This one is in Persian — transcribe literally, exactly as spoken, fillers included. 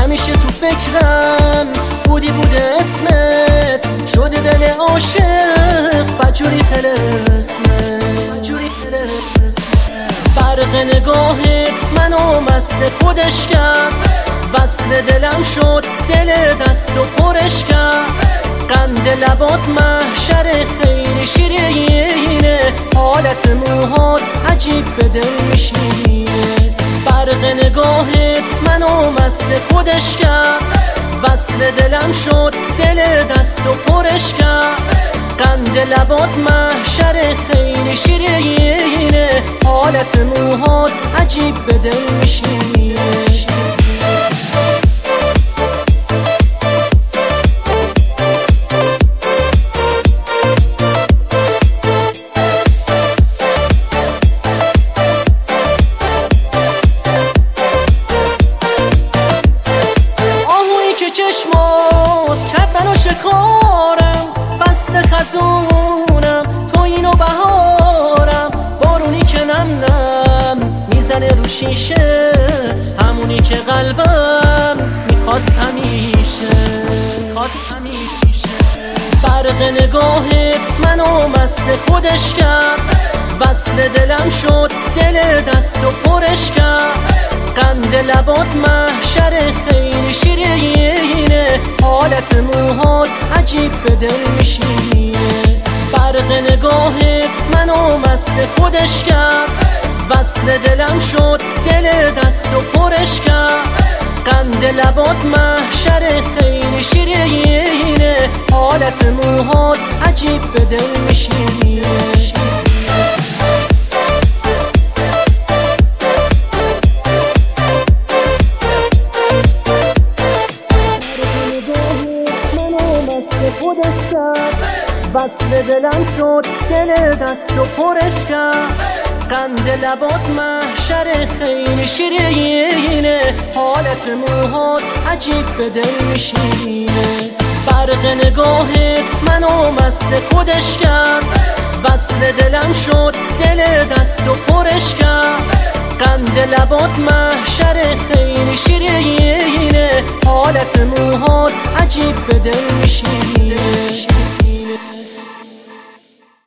همیشه تو فکرم بودی بوده اسمت، شده دل عاشق بجوری طلسمت. برق نگاهت منو مست خودش کرد، وصل دلم شد دل دست و پرش کرد. قند لبات محشر خیلی شیرینه، حالت موهات عجیب به دل میشینه. برق نگاهت منو مست خودش کرد، وصل دلم شد دل دست و پرش کرد. قند لبات محشر خیلی شیرینه، حالت موهات عجیب به دل میشینه. چشمات کرد منو شکارم، فصل خزونم تو اینو بهارم. بارونی که نم نم میزنه رو شیشه، همونی که قلبم میخواست همیشه میخواست همیشه. برق نگاهت منو مست خودش کرد، وصل دلم شد دل دست و پرش کرد. قند لبات محشر خیلی شیرینه، حالت موهات عجیب به دل میشینه. برق نگاهت منو مست خودش کرد، وصل دلم شد دل دست و پرش کرد. قند لبات محشر خیلی شیرینه، حالت موهات عجیب به دل میشینه. وصل دلم شد دل دست و پرش کرد. قند لبات محشر خیلی شیرینه، حالت موهات عجیب به دل میشینه. برق نگاهت منو مست خودش کرد، وصل دلم شد دل دست و پرش کرد. قند لبات محشر خیلی شیرینه، حالت موهات عجیب به دل میشینه.